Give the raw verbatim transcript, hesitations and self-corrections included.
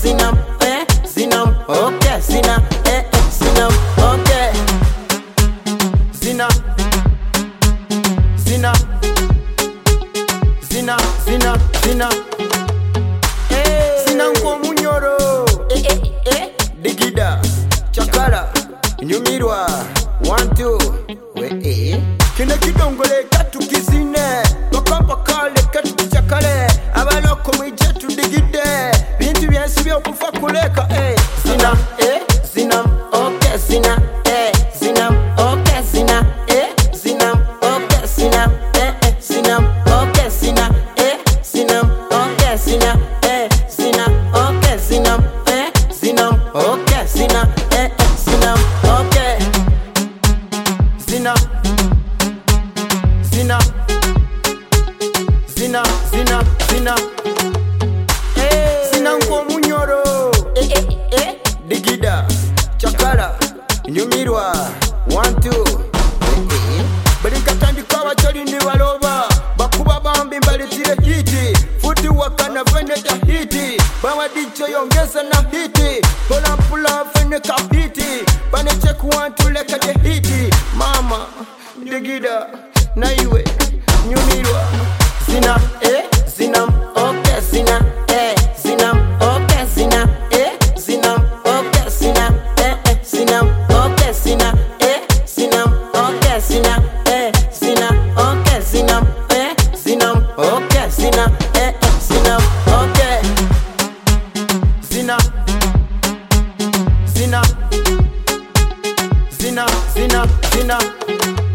Sinam, eh, Sinam, okay, Sinam, eh, eh, Sinam, okay. Zina, Zina, Zina, Zina, Zina. Zina nko munyoro, eh, eh, eh. Digida, chakara, nyumirwa, one, two, we, eh. Kine kidongole katu kizine, bakapa kale katu kichakale, abaloko mwijetu digide, bintu byensi byokufa kuleka, eh. Zina, eh, Zina, okay, Zina, eh, Zina, okay, Zina, eh, Zina, okay, Zina, eh, eh, Zina, okay, Zina, eh, Zina, okay, Zina, eh, Zina, okay, Zina, eh, Zina, okay, Zina, eh, eh, Zina, okay. Zina, Zina, Zina, Zina, Zina. Hey. Zina nko munyoro, eh, eh, eh. Digida, chakara, nyumirwa, one, two, eh, eh. Bali katandika abachali ndi baloba, bakuba bambi mbalitire hiti, futi wakana veneta hiti, bawa dicho yongeza na hiti, pola mpula veneka hiti, bane check one, two leka de hiti. Mama, digida, na iwe, nyumirwa. Zina, eh, Zina, okay, Zina, eh, Zina, okay, Zina, eh, Zina, okay, Zina, eh, eh, Zina, okay, Zina, eh, Zina, okay, Zina, eh, Zina, okay, Zina, eh, Zina, okay, Zina, eh, eh, Zina, okay. Zina, Zina, Zina, Zina, Zina.